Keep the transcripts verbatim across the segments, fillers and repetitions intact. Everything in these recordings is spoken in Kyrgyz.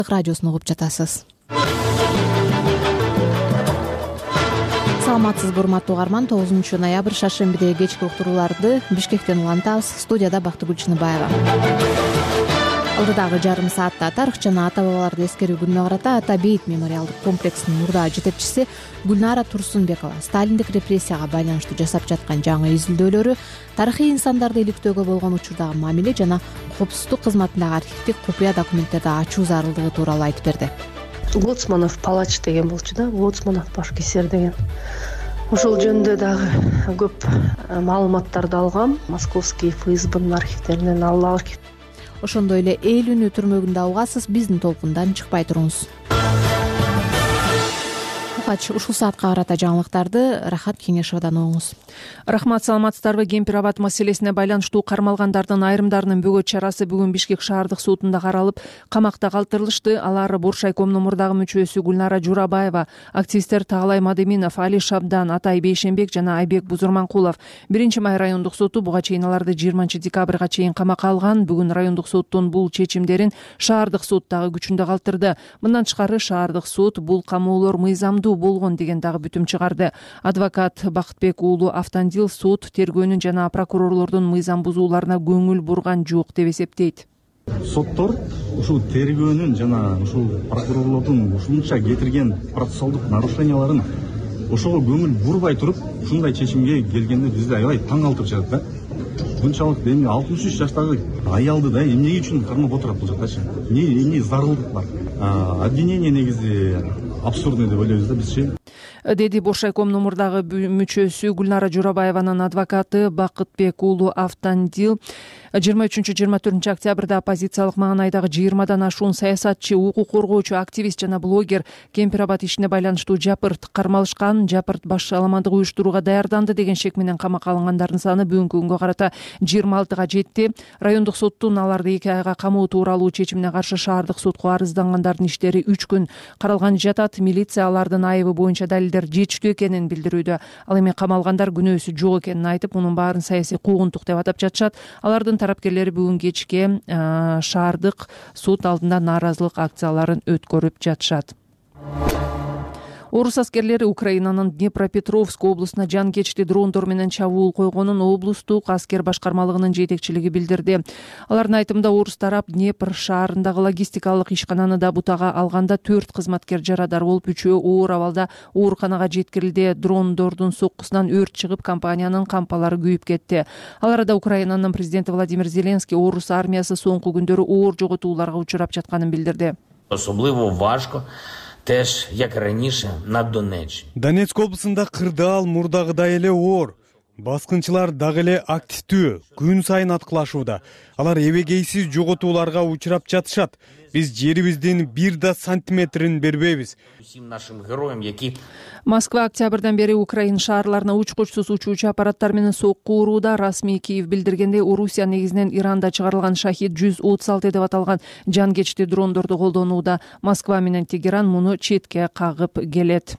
радиосун угуп жатасыз. Саламатсызбы урматтуу угарман, тогузунчу ноябрь шаршембидеги кечки уктурууларды Бишкектен улантабыз. Студияда Бактыгүл Чыныбаева. Алдыдагы жарым саатта тарых жана ата бабаларды эскерүү күнүнө карата Ата бейит мемориалдык комплексинин мурдагы жетекчиси Гүлнара Турсунбекова сталиндик репрессияга байланыштуу жасап жаткан жаңы изилдөөлөрү, тарыхый инсандарды иликтөөгө болгон учурдагы мамиле жана коопсуздук кызматындагы архивдик купуя документтерди ачуу зарылдыгы тууралуу айтып берди. Лоцманов палач деген болчу да, Лоцманов башкесер деген. Ошол жөнүндө дагы көп маалыматтарды алгам. Московский ФСБнын архивдеринен алып. Ошондой эле эл үнү түрмөгүндө угасыз, биздин толкундан чыкпай туруңуз. Ушул саатка карата жаңылыктарды Рахат Кеңешовдон угуңуз. Рахмат, саламатсыздарбы? Кемпир абад маселесине байланыштуу кармалгандардын айрымдарынын бөгөт чарасы бүгүн Бишкек шаардык сотунда каралып, камакта калтырылышты. Алар Буршайкомдун мурдагы мүчөсү Гүлнара Журабаева, активисттер Тагалай Мадеминов, Али Шабдан, Атай Бейшенбек жана Айбек Бузурманкулов. Биринчи май райондук соту буга чейин аларды жыйырманчы декабрга чейин камакка алган. Бүгүн райондук соттун бул чечимдерин шаардык сот дагы күчүндө калтырды. Мындан тышкары шаардык сот бул камоолор мыйзамдуу болгон деген дагы бүтүм чыгарды. Адвокат Бакытбек уулу Автандил сот тергөөнүн жана прокурорлордун мыйзам бузууларына көңүл бурган жок деп эсептейт. Соттор ушул тергөөнүн жана ушул прокурорлордун ушунча кетирген процессуалдык нарушенияларын ошого көңүл бурбай туруп, ушундай чечимге келгенде бизди аябай таң калтырып жатат да. Мынчалык эми алтымыш үч жаштагы аялды да эмне үчүн кармап отурат бул жактачы? Эмне эмне зарылдык бар? Обвинение негизи абсурдный деп ойлойбуз да бизчи. Деди Буршайкомдун мурдагы мүчөсү Гүлнара Журабаеванын адвокаты Бакытбек уулу Автандил. жыйырма үчүнчү жыйырма төртүнчү октябрда оппозициялык маанайдагы жыйырмадан ашуун саясатчы, укук коргоочу, активист жана блогер Кемпир абад ишине байланыштуу жапырт кармалышкан. Жапырт баш аламандык уюштурууга даярданды деген шек менен камакка алынгандардын саны бүгүнкү күнгө карата жыйырма алтыга жетти. Райондук соттун аларды эки айга камоо тууралуу чечимине каршы шаардык сотко арыздангандардын иштери үч күн каралган жатат. Милиция алардын айыбы боюнча далилдер жетиштүү экенин билдирүүдө. Ал эми камалгандар күнөөсү жок экенин айтып, мунун баарын саясий куугунтук деп атап жатышат. Алардын тарапкерлери бүгүн кечке шаардык сот алдында нааразылык акцияларын өткөрүп жатышат. Орус аскерлери Украинанын Днепропетровск облусуна жан кечти дрондор менен чабуул койгонун облустук аскер башкармалыгынын жетекчилиги билдирди. Алардын айтымында орус тарап Днепр шаарындагы логистикалык ишкананы да бутага алганда төрт кызматкер жарадар болуп, үчөө оор абалда ооруканага жеткирилди. Дрондордун соккусунан өрт чыгып, компаниянын кампалары күйүп кетти. Ал арада Украинанын президенти Владимир Зеленский орус армиясы соңку күндөрү оор жоготууларга учурап жатканын билдирди. Особливо важко теж, як раніше, на Донеччині. Донецк облусунда кырдаал мурдагыдай эле оор. Баскынчылар дагы эле активдүү, күн сайын аткылашууда. Алар эбегейсиз жоготууларга учурап жатышат. Биз жерибиздин бир да сантиметрин бербейбиз. Усім нашим героям, які Москва октябрдан бери Украина шаарларына учкучсуз учуучу аппараттар менен сокку урууда. Расмий Киев билдиргендей, Орусия негизинен Иранда чыгарылган Шахид жүз отуз алты деп аталган жан кечти дрондорду колдонууда. Москва менен Тегеран муну четке кагып келет.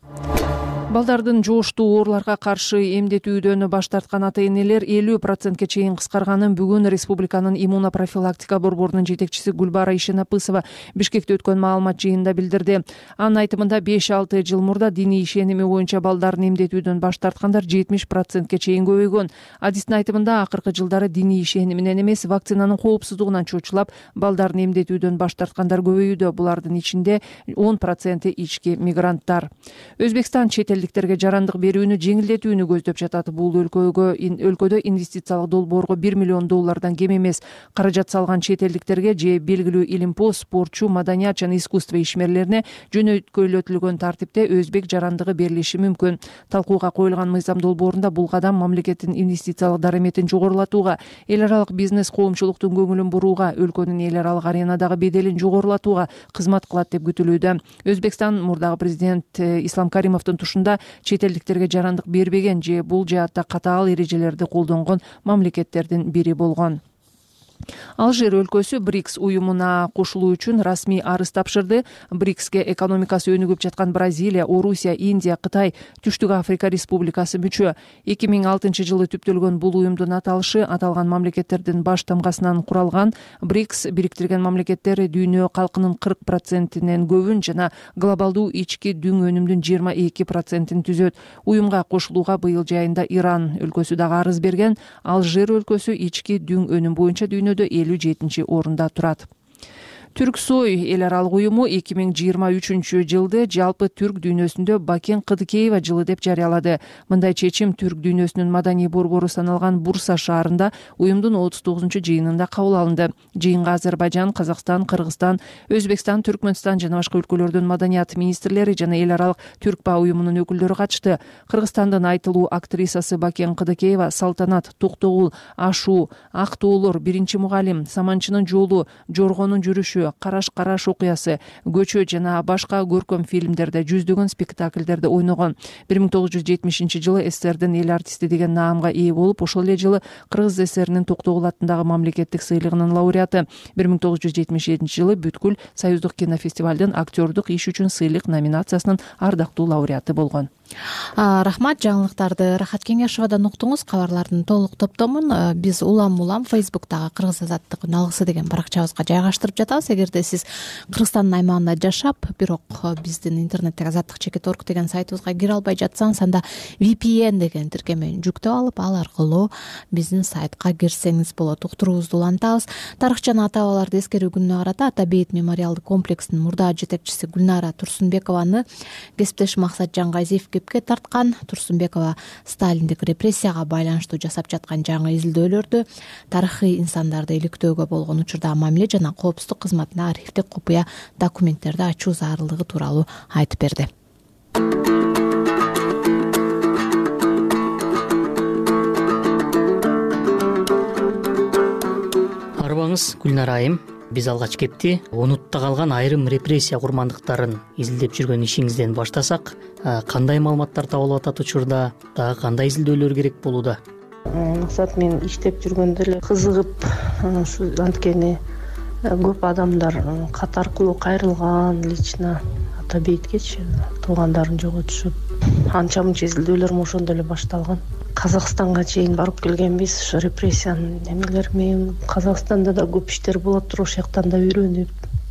Балдардын жооштуу ооруларга каршы эмдетүүдөн баш тарткан ата-энелер элүү процентке чейин кыскарганын бүгүн республиканын иммунопрофилактика борборунун жетекчиси Гүлбара Ишенапысова Бишкекте өткөн маалымат жыйынында билдирди. Анын айтымында беш алты жыл мурда диний ишеними боюнча балдарын эмдетүүдөн баш тарткандар жетимиш процентке чейин көбөйгөн. Адистин айтымында акыркы жылдары диний ишениминен эмес, вакцинанын коопсуздугунан чочулап, балдарын эмдетүүдөн баш тарткандар көбөйүүдө. Булардын ичинде он проценти ички мигранттар. Өзбекстан чет элдиктерге жарандык берүүнү жеңилдетүүнү көздөп жатат. Бул өлкөгө өлкөдө инвестициялык долбоорго бир миллион доллардан кем эмес каражат салган чет элдиктерге же белгилүү илимпоз, спортчу, маданият жана искусство ишмерлерине жөнөткөйлөтүлгөн тартипте өзбек жарандыгы берилиши мүмкүн. Талкууга коюлган мыйзам долбоорунда бул кадам мамлекеттин инвестициялык дараметин жогорулатууга, эл аралык бизнес коомчулуктун көңүлүн бурууга, өлкөнүн эл аралык аренадагы беделин жогорулатууга кызмат кылат деп күтүлүүдө. Өзбекстан мурдагы президент Ислам Каримовдун тушунда чет элдиктерге жарандык бербеген же бул жаатта катаал эрежелерди колдонгон мамлекеттердин бири болгон. Алжир өлкөсү брикс уюмуна кошулуу үчүн расмий арыз тапшырды. брикске экономикасы өнүгүп жаткан Бразилия, Орусия, Индия, Кытай, Түштүк Африка Республикасы мүчө. эки миң алтынчы жылы түптөлгөн бул уюмдун аталышы аталган мамлекеттердин баш тамгасынан куралган. брикс бириктирген мамлекеттер дүйнө калкынын кырк процентинен көбүн жана глобалдуу ички дүң өнүмдүн жыйырма эки процентин түзөт. Уюмга кошулууга быйыл жайында Иран өлкөсү дагы арыз берген. Алжир өлкөсү ички дүң өнүм боюнча дүйнөдө элүү жетинчи орунда турат. Түрксой эл аралык уюму эки миң жыйырма үчүнчү жылды жалпы түрк дүйнөсүндө Бакен Кыдыкеева жылы деп жарыялады. Мындай чечим түрк дүйнөсүнүн маданий борбору саналган Бурса шаарында уюмдун отуз тогузунчу жыйынында кабыл алынды. Жыйынга Азербайжан, Казакстан, Кыргызстан, Өзбекстан, Түркмөнстан жана башка өлкөлөрдүн маданият министрлери жана эл аралык Түркпа уюмунун өкүлдөрү катышты. Кыргызстандын айтылуу актрисасы Бакен Кыдыкеева Салтанат, Токтогул, Ашуу, Актоолор, Биринчи мугалим, Саманчынын жолу, Жоргонун жүрүшү, Караш-караш окуясы, Көчө жана башка көркөм фильмдерде, жүздөгөн спектакльдерде ойногон. бир миң тогуз жүз жетимишинчи жылы СССРдин эл артисти деген наамга ээ болуп, ошол эле жылы Кыргыз СССРинин Токтогул аттындагы мамлекеттик сыйлыгынын лауреаты. бир миң тогуз жүз жетимиш жетинчи жылы бүткүл Союздук кинофестивалдын актёрдук иш үчүн сыйлык номинациясынын ардактуу лауреаты болгон. Рахмат, жаңылыктарды Рахат Кеңешевадан уктуңуз. Кабарлардын толук топтомун биз улам улам Фейсбуктагы Кыргыз азаттык үн алгысы деген баракчабызга жайгаштырып жатабыз. Эгерде сиз Кыргызстандын аймагында жашап, бирок биздин интернеттеги азаттык чекит орг деген сайтыбызга кире албай жатсаңыз, анда ви пи эн деген тиркемени жүктөп алып, ал аркылуу биздин сайтка кирсеңиз болот. Уктуруубузду улантабыз. Тарых жана ата бабаларды эскерүү күнүнө карата Ата Бейит мемориалдык комплексинин мурда жетекчиси Гүлнара Турсунбекованы кесиптеш Максат Жаңгазиев кепке тарткан. Турсунбекова сталиндик репрессияга байланыштуу жасап жаткан жаңы изилдөөлөрдү, тарыхый инсандарды иликтөөгө болгон учурдагы мамиле жана коопсуздук кызматына архивдик купуя документтерди ачуу зарылдыгы тууралуу айтып берди. Арыбаңыз Гүлнара айым, биз алгач кепти онутта калган айрым репрессия курмандыктарын изилдеп жүргөн ишиңизден баштасак, кандай маалыматтар табылып атат учурда, дагы кандай изилдөөлөр керек болууда? Максат, мен иштеп жүргөндө эле кызыгып, ушу анткени көп адамдар кат аркылуу кайрылган, лично Ата Бейиткечи туугандарын жоготушуп, анча мынча изилдөөлөрүм ошондо эле башталган. Казакстанга чейин барып келгенбиз, ошо репрессиянын немелери менен. Казакстанда да көп иштер болот туруп, ошол жактан да үйрөнүп.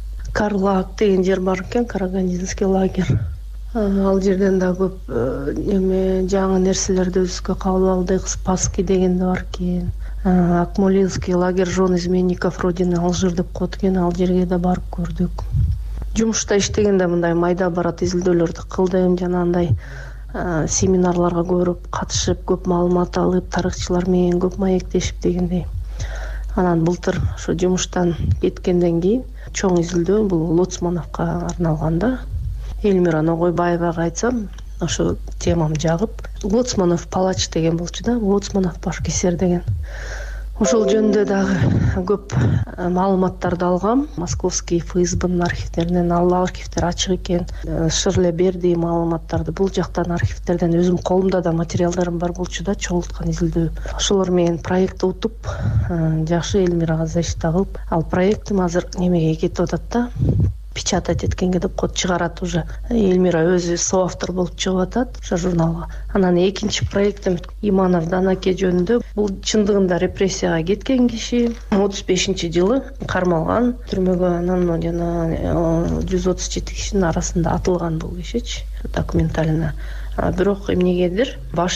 Карлаг деген жер бар экен, Карагандинский лагерь. Ал жерден да көп неме жаңы нерселерди өзүбүзгө кабыл алдык. Спасский деген да бар экен. Акмолинский лагерь жен изменников Родины Алжир деп коет экен, ал жерге да барып көрдүк. Жумушта иштегенде мындай майда барат изилдөөлөрдү кылдым, жана андай семинарларга көрүп катышып, көп маалымат алып, тарыхчылар менен көп маектешип дегендей. Анан былтыр ошо жумуштан кеткенден кийин чоң изилдөө бул Лоцмановго арналган да. Эльмира Ногойбаевага айтсам, ошо темам жагып, Лоцманов палач деген болчу да, Лоцманов башкесер деген. Ошол жөнүндө дагы көп маалыматтарды алгам. Московский ФСБнын архивдеринен, ал архивдер ачык экен. Ширле берди маалыматтарды. Бул жактан архивдерден өзүм колумда да материалдарым бар болчу да, чогулткан изилдөө. Ошолор менен проектти утуп, жакшы Эльмирага защита кылып, ал проектим азыр немеге кетип атат да. Печатать эткенге деп код чыгарат уже. Эльмира өзү соавтор болуп чыгып атат ошо журналга. Анан экинчи проектим Иманов Данаке жөнүндө. Бул чындыгында репрессияга кеткен киши, отуз бешинчи жылы кармалган, түрмөгө, анан жана жүз отуз жети кишинин арасында атылган бул кишичи, документально. Бирок эмнегедир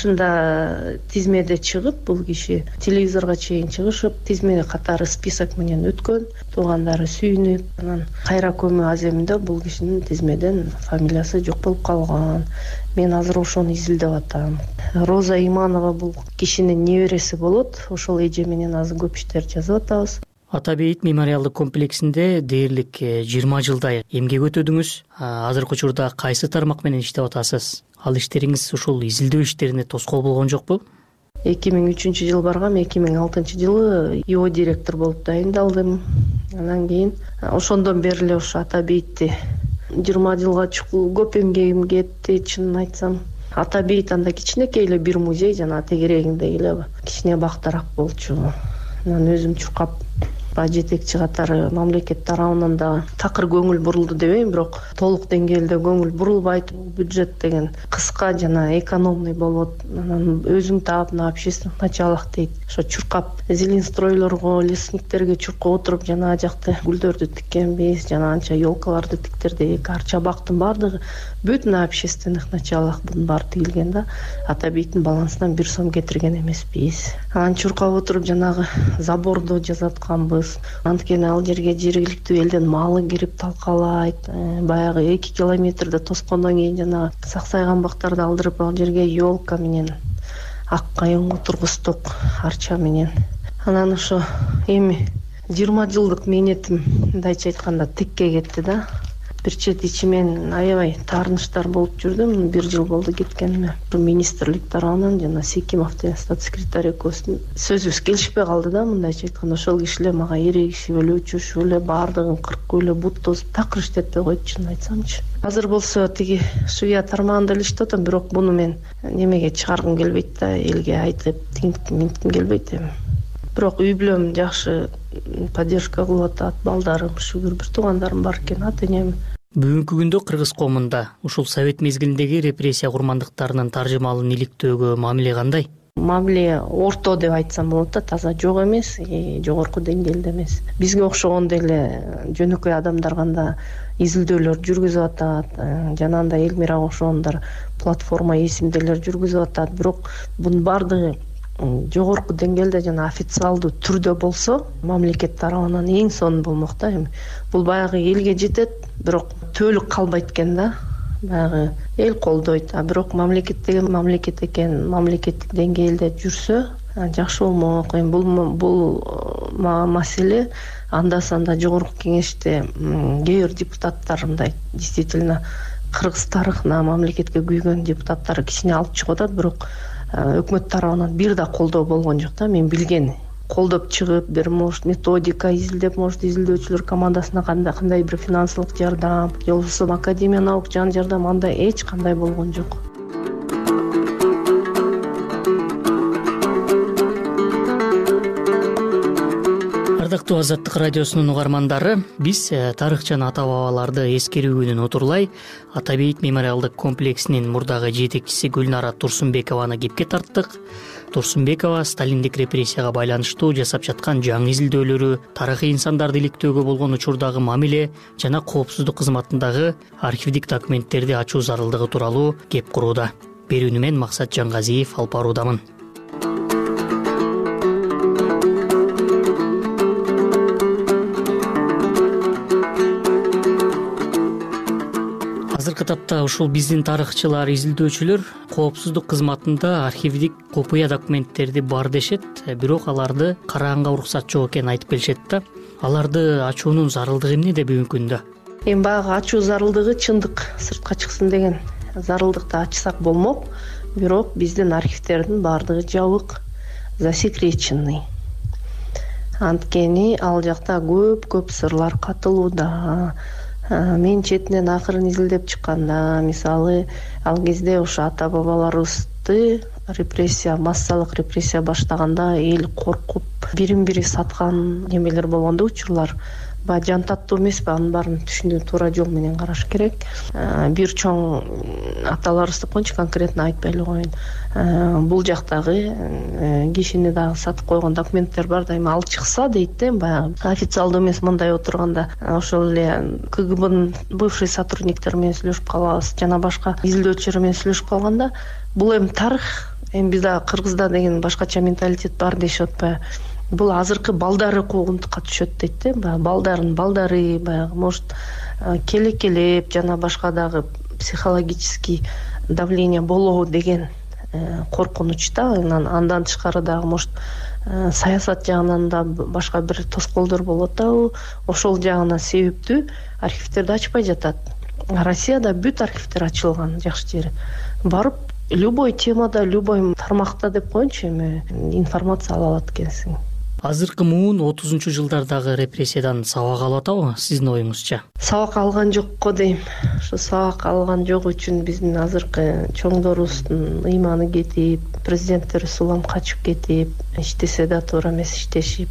башында тизмеде чыгып, бул киши телевизорго чейин чыгышып, тизме катары список менен өткөн, туугандары сүйүнүп, анан кайра көмүү аземинде бул кишинин тизмеден фамилиясы жок болуп калган. Мен азыр ошону изилдеп атам. Роза Иманова бул кишинин небереси болот. Ошол эже менен азыр көп иштер жазып атабыз. Ата Бейит мемориалдык комплексинде дээрлик жыйырма жылдай эмгек өтөдүңүз. Азыркы учурда кайсы тармак менен иштеп атасыз? Ал иштериңиз ушул изилдөө иштерине тоскоол болгон жокпу? эки миң үчүнчү жылы баргам, эки миң алтынчы жылы ИО директор болуп дайындалдым. Андан кийин ошондон бери эле ошо Ата Бейитти жыйырма жылга чукул көп эмгегим кетти, чынын айтсам. Ата Бейит анда кичинекей эле бир музей жана тегерегинде эле кичине бактарак болчу. Анан өзүм чуркап баягы жетекчи катары мамлекет тарабынан да такыр көңүл бурулду дебейм, бирок толук деңгээлде көңүл бурулбайт. Бюджет деген кыска жана экономный болот. Анан өзүң таап на общественных началах дейт. Ошо чуркап зеленстройлорго, лесниктерге чуркап отуруп жана жакты гүлдөрдү тиккенбиз, жана анча елкаларды тиктердик. Арча бактын баардыгы бүт на общественных началах бунун баары тигилген да. Ата бейттин балансынан бир сом кетирген эмеспиз. Анан чуркап отуруп жанагы заборду жасатканбыз. Анткени ал жерге жергиликтүү элдин малы кирип талкалайт. Баягы эки километрде тоскондон кийин жана саксайган бактарды алдырып ал жерге елка менен ак кайың отургуздук, арча менен. Анан ошо эми жыйырма жылдык мээнетим мындайча айтканда тикке кетти да. Бир чет ичимен аябай таарынычтар болуп жүрдүм. Бир жыл болду кеткениме. Министрлик тарабынан жана Секимов деген статс секретарь экөөбүздүн сөзүбүз келишпей калды да. Мындайча айтканда ошол кишилер мага эрегишип эле, үчүшүп эле, баардыгын кыркып эле, бут тосуп такыр иштетпей койду, чынын айтсамчы. Азыр болсо тиги Швея тармагында эле иштеп атам, бирок буну мен немеге чыгаргым келбейт да, элге айтып тиңитким минтким келбейт эми. Бирок үй бүлөм жакшы поддержка кылып атат, балдарым шүгүр, бир туугандарым бар экен, ата энем. Бүгүнкү күндө Кыргыз коомунда ушул совет мезгилиндеги репрессия курмандыктарынын таржымалын иликтөөгө мамиле кандай? Мамиле орто деп айтсам болот да, таза жок эмес, жогорку деңгээлде эмес. Бизге окшогондой эле жөнөкөй адамдар кандай изилдөөлөр жүргүзүп атат, жанагындай Элмирага окшогондар платформа эсимделер жүргүзүп атат, бирок бунун баардыгы жогорку деңгээлде жана официалдуу түрдө болсо, мамлекет тарабынан эң сонун болмок да. Эми бул баягы элге жетет, бирок төөлүк калбайт экен да. Баягы эл колдойт, а бирок мамлекет деген мамлекет экен, мамлекеттик деңгээлде жүрсө жакшы болмок. Эми бул бул маселе анда санда жогорку кеңеште кээ бир депутаттар мындай действительно кыргыз тарыхына, мамлекетке күйгөн депутаттар кичине алып чыгып атат, бирок өкмөт тарабынан бир да колдоо болгон жок да. Мен билген колдоп чыгып, бир может методика изилдеп, может изилдөөчүлөр командасына кандай кандай бир финансылык жардам, же болбосо академия наук жан жардам, андай эч кандай болгон жок. Ардактуу Азаттык радиосунун угармандары, биз тарых жана ата бабаларды эскерүү күнүн отурлай Ата бейит мемориалдык комплексинин мурдагы жетекчиси Гүлнара Турсунбекованы кепке тарттык. Турсунбекова сталиндик репрессияга байланыштуу жасап жаткан жаңы изилдөөлөрү, тарыхый инсандарды иликтөөгө болгон учурдагы мамиле жана коопсуздук кызматындагы архивдик документтерди ачуу зарылдыгы тууралуу кеп курууда. Берүүнү мен Максат Жангазиев алып баруудамын. Азыркы тапта ушул биздин тарыхчылар, изилдөөчүлөр коопсуздук кызматында архивдик копуя документтерди бар дешет, бирок аларды караганга уруксат жок экенин айтып келишет да. Аларды ачуунун зарылдыгы эмнеде бүгүнкү күндө? Эми баягы ачуу зарылдыгы чындык сыртка чыксын деген зарылдыкты ачсак болмок, бирок биздин архивтердин баардыгы жабык, засекреченный. Анткени ал жакта көп-көп сырлар катылууда. Мен четинен акырын изилдеп чыкканда, мисалы, ал кезде ошо ата бабаларыбызды репрессия, массалык репрессия баштаганда эл коркуп, бирин бири саткан немелер болгондо, учурлар. Баягы жан таттуу эмеспи, анын баарын түшүнүү туура жол менен караш керек. Бир чоң аталарыбыз деп коеюнчу, конкретно айтпай эле коеюн. Бул жактагы кишини дагы сатып койгон документтер бар да, эми алып чыкса дейт да, баягы официалдуу эмес мындай отурганда ошол эле КГБнын бывший сотрудниктери менен сүйлөшүп калабыз, жана башка изилдөөчүлөр менен сүйлөшүп калганда, бул эми тарых, эми бизде Кыргызда деген башкача менталитет бар дешип атпайбы. Бул азыркы балдары куугунтукка түшөт дейт да, баягы балдардын балдары, баягы может келекелеп жана башка дагы психологический давление болобу деген коркунуч да. Андан тышкары дагы может саясат жагынан да башка бир тоскоолдор болот да. Ошол жагына себептүү архивтерди ачпай жатат. Россияда бүт архивтер ачылган, жакшы жери. Барып любой темада, любой тармакта деп коеюнчу, эми информация ала алат экенсиң. Азыркы муун отузунчу жылдардагы репрессиядан сабак алып атабы сиздин оюңузча? Сабак алган жокко дейм. Ошо сабак алган жок үчүн биздин азыркы чоңдорубуздун ыйманы кетип, президенттери сулам качып кетип, иштесе да туура эмес иштешип,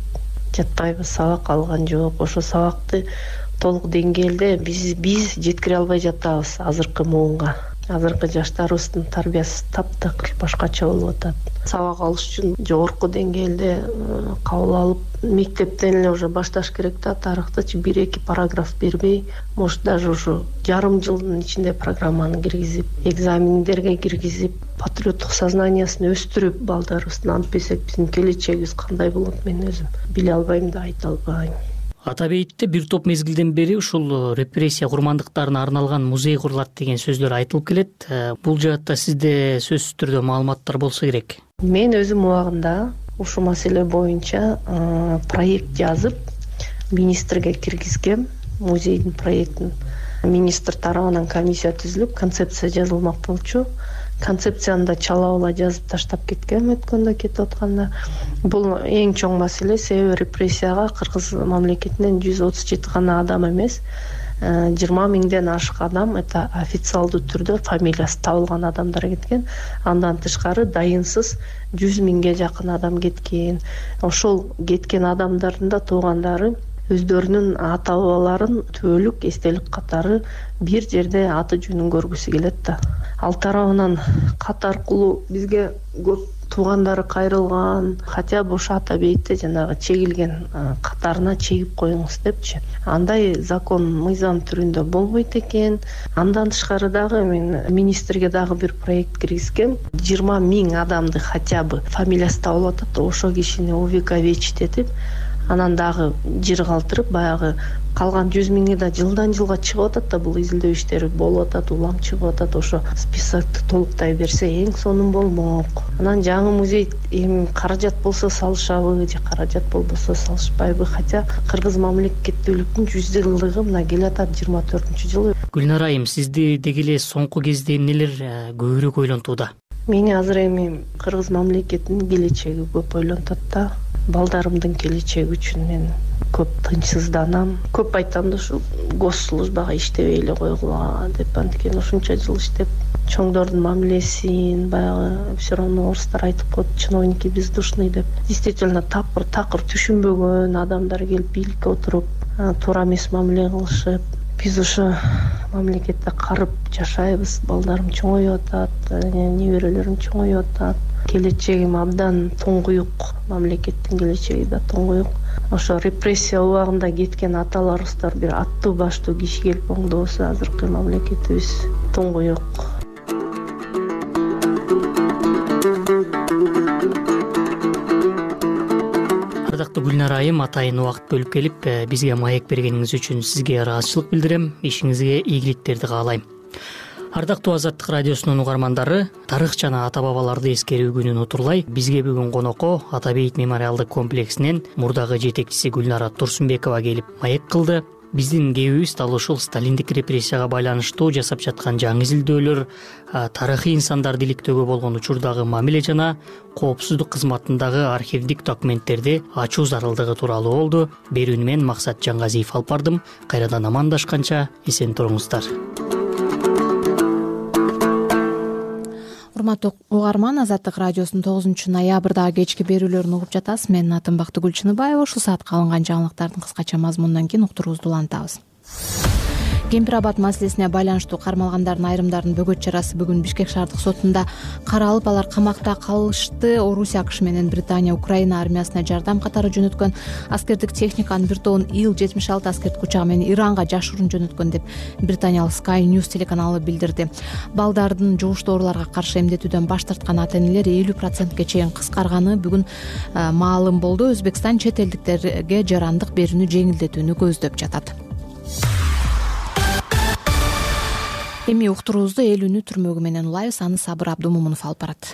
жатпайбыз, сабак алган жок. Ошо сабакты толук деңгээлде биз биз жеткире албай жатабыз азыркы муунга. Азыркы жаштарыбыздын тарбиясы таптакыр башкача болуп атат. Сабак алыш үчүн жогорку деңгээлде кабыл алып, мектептен эле уже башташ керек да. Тарыхтычы бир-эки параграф бербей, может даже ушу жарым жылдын ичинде программаны киргизип, экзамендерге киргизип, патриоттук сознаниясын өстүрүп балдарыбыздын, антпесек биздин келечегибиз кандай болот мен өзүм биле албайм да, айта албайм. Ата бейитте бир топ мезгилден бери ушул репрессия курмандыктарына арналган музей курулат деген сөздөр айтылып келет. Бул жаатта сизде сөзсүз түрдө маалыматтар болсо керек. Мен өзүм убагында ушул маселе боюнча проект жазып, министрге киргизгем, музейдин проектин. Министр тарабынан комиссия түзүлүп, концепция жазылмак болчу. Концепцияны да чала-була жазып таштап кеткем өткөндө, кетип атканда. Бул эң чоң маселе, себеби репрессияга Кыргыз мамлекетинен жүз отуз жети гана адам эмес, жыйырма миңден ашык адам это официалдуу түрдө фамилиясы табылган адамдар кеткен. Андан тышкары дайынсыз жүз миңге жакын адам кеткен. Ошол кеткен адамдардын да туугандары өздөрүнүн ата бабаларын түбөлүк эстелик катары бир жерде аты жөнүн көргүсү келет да. Ал тарабынан кат аркылуу бизге көп туугандары кайрылган, хотя бы ошо ата бейитте жанагы чегилген катарына чегип коюңуз депчи. Андай закон мыйзам түрүндө болбойт экен. Андан тышкары дагы мен министрге дагы бир проект киргизгем. жыйырма миң адамды хотя бы фамилиясы табылып атат, ошо кишини увековечить этип, анан дагы жыр калтырып, баягы калган жүз миңи да жылдан жылга чыгып атат да, бул изилдөө иштери болуп атат, улам чыгып атат. Ошо списокты толуктай берсе эң сонун болмок. Анан жаңы музей эми каражат болсо салышабы же каражат болбосо салышпайбы, хотя Кыргыз мамлекеттүүлүктүн жүз жылдыгы мына келатат жыйырма төртүнчү жылы. Гүлнара айым, сизди деги эле соңку кезде эмнелер көбүрөөк ойлонтууда? Мени азыр эми Кыргыз мамлекетинин келечеги көп ойлонтот да. Балдарымдын келечеги үчүн мен көп тынчсызданам. Көп айтам да, ушу госслужбага иштебей эле койгула деп, анткени ушунча жыл иштеп, чоңдордун мамилесин, баягы все равно орустар айтып коет, чиновники бездушный деп. Действительно тапкыр такыр түшүнбөгөн адамдар келип бийликке отуруп, туура эмес мамиле кылышып, биз ошо мамлекетте карып жашайбыз. Балдарым чоңоюп атат, неберелерим чоңоюп атат. Келечегим абдан туңгуюк, мамлекеттин келечеги да туңгуюк. Ошо репрессия убагында кеткен аталарыбыздар бир аттуу баштуу киши келип оңдобосо, азыркы мамлекетибиз туңгуюк. Ардактуу Гүлнара айым, атайын убакыт бөлүп келип бизге маек бергениңиз үчүн сизге ыраазычылык билдирем. Ишиңизге ийгиликтерди каалайм. Ардактуу Азаттык радиосунун угармандары, тарых жана ата бабаларды эскерүү күнүн утурлай бизге бүгүн конокко Ата бейит мемориалдык комплексинен мурдагы жетекчиси Гүлнара Турсунбекова келип маек кылды. Биздин кээбибиз дал ушул сталиндик репрессияга байланыштуу жасап жаткан жаңы изилдөөлөр, тарыхый инсандарды иликтөөгө болгон учурдагы мамиле жана коопсуздук кызматындагы архивдик документтерди ачуу зарылдыгы тууралуу болду. Берүүнү мен Максат Жангазиев алып бардым. Кайрадан амандашканча эсен туруңуздар. Урматтуу угарман, Азаттык радиосунун тогузунчу ноябрдагы кечки берүүлөрүн угуп жатасыз. Менин атым Бактыгүл Чыныбаева. Ушул саатка алынган жаңылыктардын кыскача мазмунунан кийин уктуруубузду улантабыз. Кемпир абад маселесине байланыштуу кармалгандардын айрымдарынын бөгөт чарасы бүгүн Бишкек шаардык сотунда каралып, алар камакта калышты. Орусия, АКШ менен Британия Украина армиясына жардам катары жөнөткөн аскердик техниканын бир тобун Ил жетимиш алты аскердик учагы менен Иранга жашыруун жөнөткөн деп британиялык Sky News телеканалы билдирди. Балдардын жугуштуу ооруларга каршы эмдетүүдөн баш тарткан ата-энелер элүү процентке чейин кыскарганы бүгүн маалым болду. Өзбекстан чет элдиктерге жарандык берүүнү жеңилдетүүнү көздөп жатат. Эми уктуруубузду элүүнү түрмөгү менен улайбыз. Аны Сабыр Абдумумунов алып барат.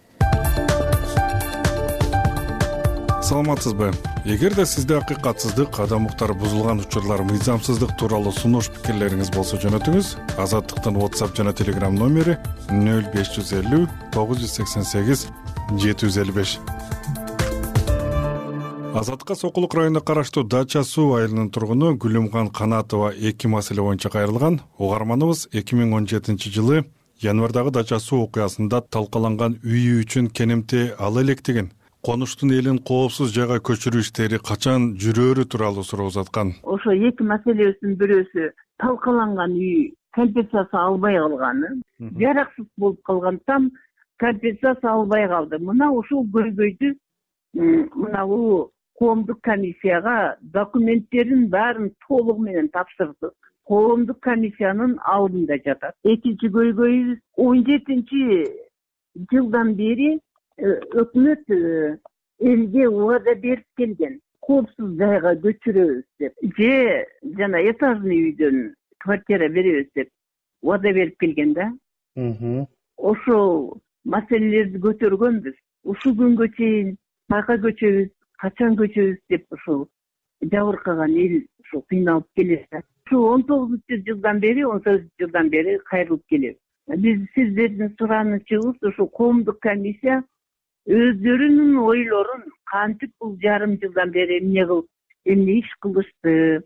Саламатсызбы? Эгерде сизде акыйкатсыздык, адам укуктары бузулган учурлар, мыйзамсыздык тууралуу сунуш пикирлериңиз болсо жөнөтүңүз. Азаттыктын WhatsApp жана Telegram номери нөл беш жүз элүү тогуз жүз сексен сегиз жети жүз элүү беш. Азаттыкка Сокулук районуна караштуу Дача суу айылынын тургуну Гүлүмган Канатова эки маселе боюнча кайрылган. Угарманыбыз эки миң он жетинчи жылы январдагы Дача суу окуясында талкаланган үйү үчүн кенемти ала элек деген конуштун элин коопсуз жайга көчүрүү иштери качан жүрөөрү тууралуу суроо узаткан. Ошо эки маселесинин бирөөсү талкаланган үй компенсация албай калганы, жараксыз болуп калган там компенсация албай калды. Мына ушул көйгөйдү мына бул коомдук комиссияга документтерин баарын толугу менен тапшырдык. Коомдук комиссиянын алдында жатат. Экинчи көйгөйүбүз он жетинчи жылдан бери өкмөт элге убада берип келген. Коопсуз жайга көчүрөбүз деп, же жана этажный үйдөн квартира беребиз деп убада берип келген да. Ошол маселелерди көтөргөнбүз. Ушул күнгө чейин кайка көчөбүз, качан көчөбүз деп ушул жабыркаган эл ушул кыйналып келет. Ушул он тогузунчу жылдан бери, он сегизинчи жылдан бери кайрылып келебиз. Биз сиздердин суранычыбыз ушул коомдук комиссия өздөрүнүн ойлорун кантип бул жарым жылдан бери эмне кылып, эмне иш кылышты,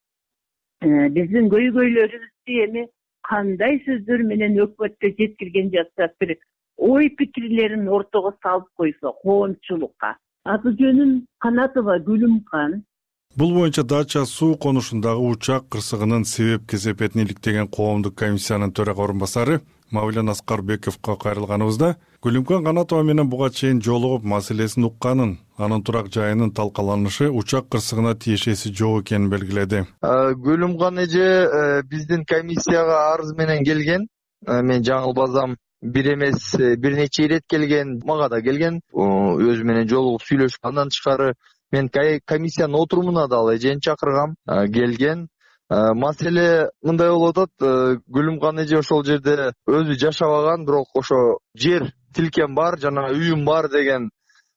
биздин көйгөйлөрүбүздү эми кандай сөздөр менен өкмөткө жеткирген жатсак, бир ой пикирлерин ортого салып койсо коомчулукка. Аты жөнүм Канатова Гүлүмкан. Бул боюнча Дача суу конушундагы учак кырсыгынын себеп кесепетин иликтеген коомдук комиссиянын төрага орун басары Мавлен Аскарбековго кайрылганыбызда Гүлүмкан Канатова менен буга чейин жолугуп маселесин укканын, анын турак жайынын талкаланышы учак кырсыгына тиешеси жок экенин белгиледи. Гүлүмкан эже биздин комиссияга арыз менен келген. Мен жаңылбасам бир эмес бир нече ирет келген, мага да келген. Өзү менен жолугуп сүйлөшүп, андан тышкары мен комиссиянын отурумуна да ал эжени чакыргам, келген. Маселе мындай болуп атат, Гүлүмкан эже ошол жерде өзү жашабаган, бирок ошо жер тилкем бар, жана үйүм бар деген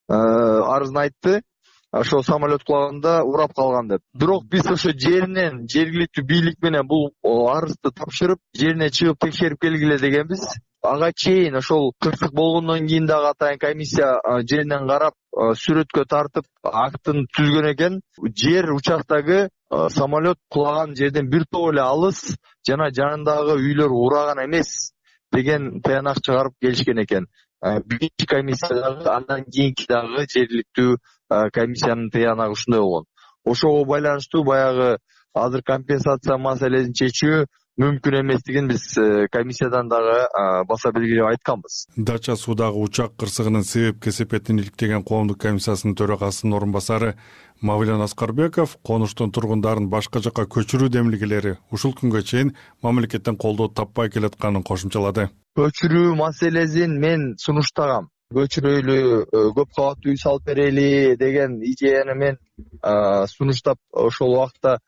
арызын айтты. Ошо самолет кулаганда урап калган деп. Бирок биз ошо жеринен, жергиликтүү бийлик менен бул арызды тапшырып, жерине чыгып текшерип келгиле дегенбиз. Ага чейин ошол кырсык болгондон кийин дагы атайын комиссия жеринен карап, сүрөткө тартып, актын түзгөн экен. Жер учактагы самолет кулаган жерден бир топ эле алыс, жана жанындагы үйлөр ураган эмес деген таянак чыгарып келишкен экен. Биринчи комиссия дагы, андан кийинки дагы жергиликтүү комиссиянын таянагы ушундай болгон. Ошого байланыштуу баягы азыр компенсация маселесин чечүү мүмкүн эместигин биз комиссиядан дагы баса белгилеп айтканбыз. Дача суудагы учак кырсыгынын себеп кесепетин иликтеген коомдук комиссиясынын төрагасынын орун басары Мавлен Аскарбеков конуштун тургундарын башка жакка көчүрүү демилгелери ушул күнгө чейин мамлекеттен колдоо таппай келатканын кошумчалады. Көчүрүү маселесин мен сунуштагам. Көчүрөйлү, көп кабаттуу үй салып берели деген идеяны мен сунуштап, ошол убакта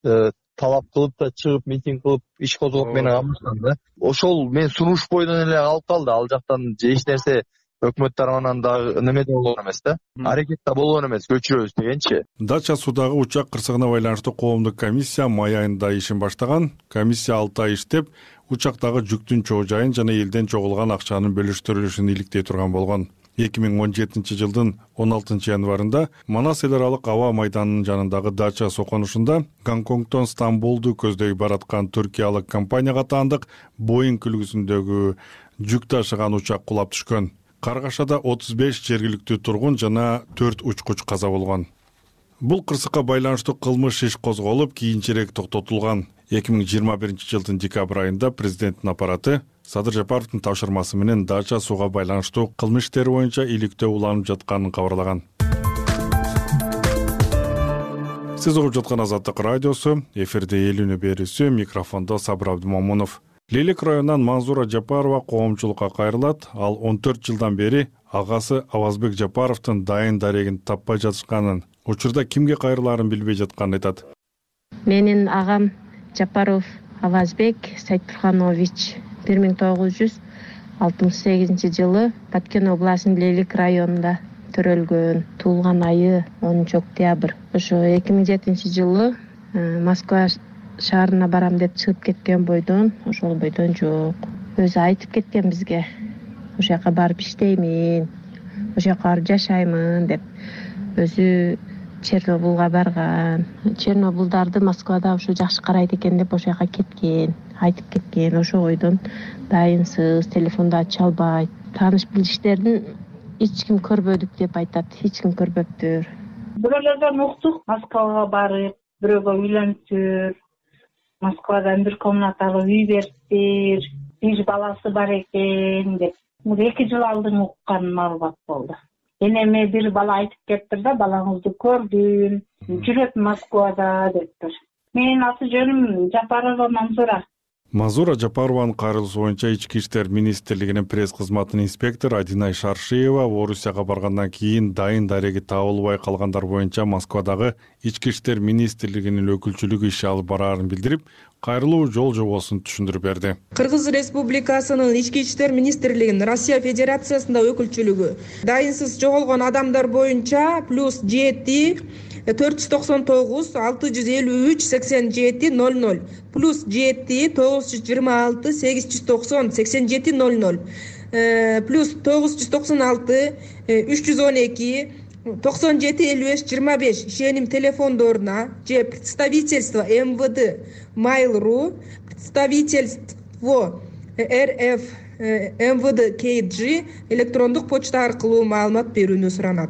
талап кылып да чыгып митинг кылып иш козгоп менен калмашкан да. Ошол мен сунуш бойдон эле калып калды. Ал жактан эч нерсе өкмөт тарабынан дагы неме болгон эмес да. Аракет да болгон эмес, көчүрөбүз дегенчи. Дача суудагы учак кырсыгына байланыштуу коомдук комиссия май айында ишин баштаган. Комиссия алты ай иштеп, учактагы жүктүн чоо жайын жана элден чогулган акчанын бөлүштүрүлүшүн иликтей турган болгон. эки миң он жетинчи жылдын он алтынчы январында Манас эл аралык аба майданынын жанындагы Дача суу конушунда Гонконгдон Стамбулду көздөй бараткан түркиялык компанияга таандык Boeing үлгүсүндөгү жүк ташыган учак кулап түшкөн. Каргашада отуз беш жергиликтүү тургун жана төрт учкуч каза болгон. Бул кырсыкка байланыштуу кылмыш иш козголуп, кийинчерээк токтотулган. эки миң жыйырма биринчи жылдын декабрь айында президенттин аппараты Садыр Жапаровдун тапшырмасы менен Дача сууга байланыштуу кылмыш иштери боюнча иликтөө уланып жатканын кабарлаган. Сиз угуп жаткан Азаттык радиосу, эфирде эл үнү берүүсү, микрофондо Сабыр Абдымомунов. Лелек районунан Манзура Жапарова коомчулукка кайрылат. Ал он төрт жылдан бери агасы Авазбек Жапаровдун дайын дарегин таппай жатышканын, учурда кимге кайрылаарын билбей жатканын айтат. Менин агам Жапаров Авазбек Сайтурханович бир миң тогуз жүз алтымыш сегизинчи жылы Баткен областынын Лелек районунда төрөлгөн. Туулган айы онунчу октябрь. Ошо эки миң жетинчи жылы Москва шаарына барам деп чыгып кеткен бойдон, ошол бойдон жок. Өзү айтып кеткен бизге. Ошол жака барып иштеймин, ошол жака барып жашаймын деп. Өзү Чернобылга барган. Чернобылдарды Москвада ошо жакшы карайт экен деп ошол жака кеткен, айтып кеткен. Ошол бойдон дайынсыз, телефонду ача албайт. Тааныш билиштердин эч ким көрбөдүк деп айтат, эч ким көрбөптүр. Бирөөлөрдөн уктук, Москвага барып, бирөөгө үйлөнүптүр. Москвадан бир комнаталуу үй бериптир, бир баласы бар экен деп. Бул эки жыл алдын уккан маалымат болду. Энеме бир бала айтып кетиптир да, балаңызды көрдүм, жүрөт Москвада дептир. Менин аты жөнүм Жапарова Мансура. Мазура Жапарованын кайрылуусу боюнча Ички иштер министрлигинин пресс кызматынын инспектору Адинай Шаршиева Орусияга баргандан кийин дайын дареги табылбай калгандар боюнча Москвадагы Ички иштер министрлигинин өкүлчүлүгү иш алып бараарын билдирип, кайрылуу жол жобосун түшүндүрүп берди. Кыргыз Республикасынын Ички иштер министрлигинин Россия Федерациясында өкүлчүлүгү дайынсыз жоголгон адамдар боюнча плюс жети төрт жүз токсон тогуз алты жүз элүү үч сексен жети ноль ноль плюс жети тогуз жүз жыйырма алты сегиз жүз токсон сексен жети ноль ноль плюс тогуз жүз токсон алты үч жүз он эки токсон жети элүү беш жыйырма беш ишеним телефондоруна же представительство эм вэ дэ Mail.ru, представительство эр эф эм вэ дэ кей джи электрондук почта аркылуу маалымат берүүнү суранат.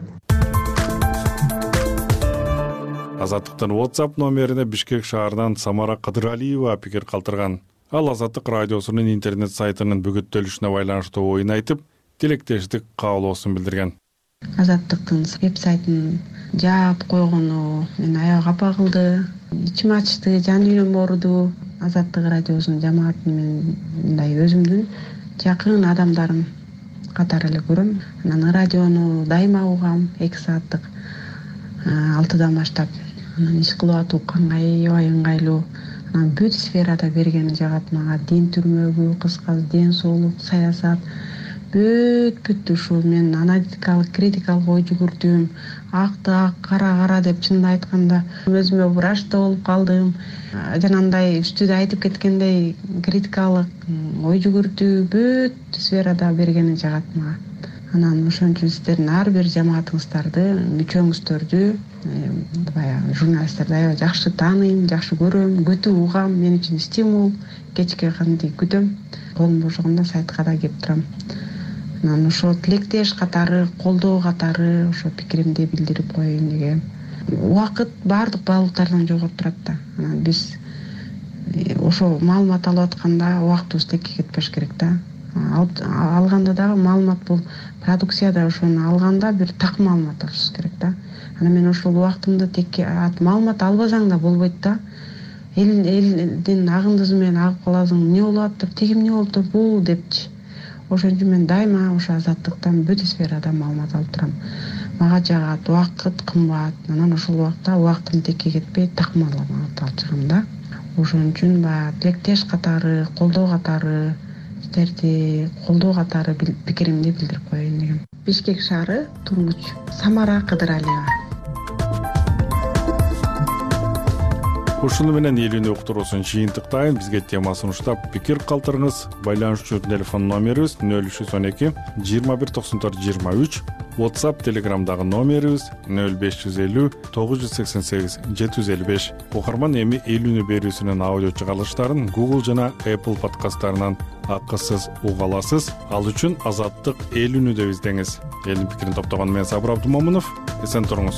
Азаттыктын WhatsApp номерине Бишкек шаарынан Самара Кадыралиева пикир калтырган. Ал Азаттык радиосунун интернет сайтынын бүгүттөлүшүнө байланыштуу оюн айтып, тилектештик каалоосун билдирген. Азаттыктын веб-сайтын жаап койгону мени аябай капа кылды. Ичим ачты, жан дүйнөм ооруду. Азаттык радиосунун жамаатын мен мындай өзүмдүн жакын адамдарым катары эле көрөм. Анан радиону дайыма угам, эки сааттык алтыдан баштап. Анан иш кылып атуу кандай ыңгайлуу. Анан бүт сферада бергени жагат мага. Дин түрмөгү, кыскасы ден соолук, саясат, бүт бүт ушул мен аналитикалык, критикалык ой жүгүрдүм. Акты ак, кара кара деп чынын айтканда өзүмө врачта болуп калдым. Жанагындай үстүдө айтып кеткендей критикалык ой жүгүрдү, бүт сферада бергени жагат мага. Анан ошон үчүн сиздердин ар бир жамаатыңыздарды, мүчөңүздөрдү, баягы журналисттерди аябай жакшы тааныйм, жакшы көрөм, көтү угам, мен үчүн стимул, кечке кандый күтөм. Колум бошогондо сайтка да кеп турам. Анан ошо тилектеш катары, колдоо катары ошо пикиримди билдирип коеюн деген. Убакыт баардык баалуулуктардан жогору турат да. Анан биз ошо маалымат алып атканда убактыбыз текке кетпеш керек да. Алганда дагы маалымат бул продукцияда ошону алганда бир так маалымат алышыбыз керек да. Анан мен ошол убактымды текке маалымат албасаң да болбойт да. Эл элдин агындызы менен агып каласың, эмне болуп атыр, тиги эмне болуптур, бул депчи. Ошон үчүн мен дайыма ошо азаттыктан бүт сферадан маалымат алып турам. Мага жагат, убакыт кымбат. Анан ошол убакта убактым текке кетпей так маалымат алып чыгам да. Ошон үчүн баягы тилектеш катары, колдоо катары сиздерди колдоо катары пикиримди билдирип коеюн дегем. Бишкек шаары, Турмуч, Самара Кыдыралиева. Ушуну менен элүүнү уктуруусун жыйынтыктайын. Бизге тема сунуштап пикир калтырыңыз. Байланышчу телефон номерибиз нөл үч жүз он эки жыйырма бир токсон төрт жыйырма үч. WhatsApp, Telegramдагы номерибиз нөл беш жүз элүү тогуз жүз сексен сегиз жети жүз элүү беш. Окурман эми элүүнү берүүсүнүн аудио чыгарылыштарын Google жана Apple подкасттарынан акысыз уга аласыз. Ал үчүн Азаттык элүүнү деп издеңиз. Элдин пикирин топтогон мен Сабыр Абдумомунов. Эсен туруңуз.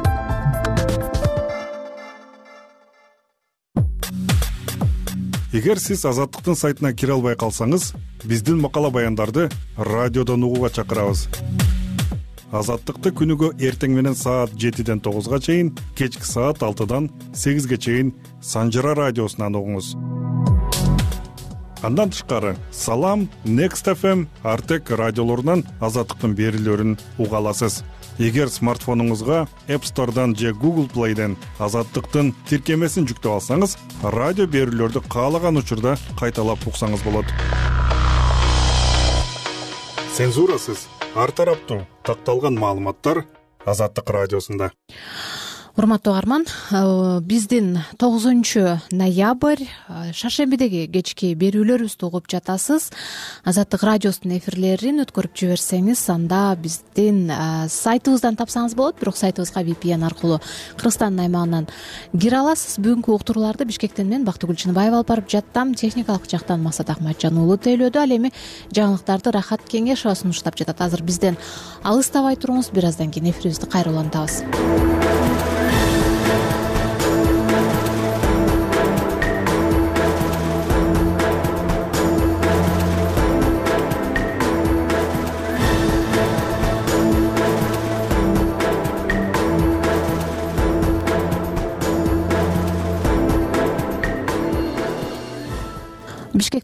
Эгер сиз Азаттыктын сайтына кире албай калсаңыз, биздин макала баяндарды радиодон угууга чакырабыз. Азаттыкты күнүгө эртең менен саат жетиден тогузга чейин, кечки саат алтыдан сегизге чейин Санжыра радиосунан угуңуз. Андан тышкары Салам, Next эф эм, Артек радиолорунан Азаттыктын берүүлөрүн уга аласыз. Эгер смартфонуңузга App Store'дан же Google Play'ден Азаттыктын тиркемесин жүктөп алсаңыз, радио берүүлөрдү каалаган учурда кайталап уксаңыз болот. Цензурасыз, ар тараптуу такталган маалыматтар Азаттык радиосунда. урматтуу угарман, биздин тогузунчу ноябрь шаршембидеги кечки берүүлөрүбүздү угуп жатасыз. Азаттык радиосунун эфирлерин өткөрүп жиберсеңиз, анда биздин сайтыбыздан тапсаңыз болот, бирок сайтыбызга ви пи эн аркылуу Кыргызстандын аймагынан кире аласыз. Бүгүнкү уктурууларды Бишкектен мен Бактыгүл Чыныбаева алып барып жаттам. Техникалык жактан Максат Акматжан уулу тейлөөдө. Ал эми жаңылыктарды Рахат Кеңешова сунуштап жатат. Азыр бизден алыстабай туруңуз, бир аздан кийин эфирибизди кайра улантабыз.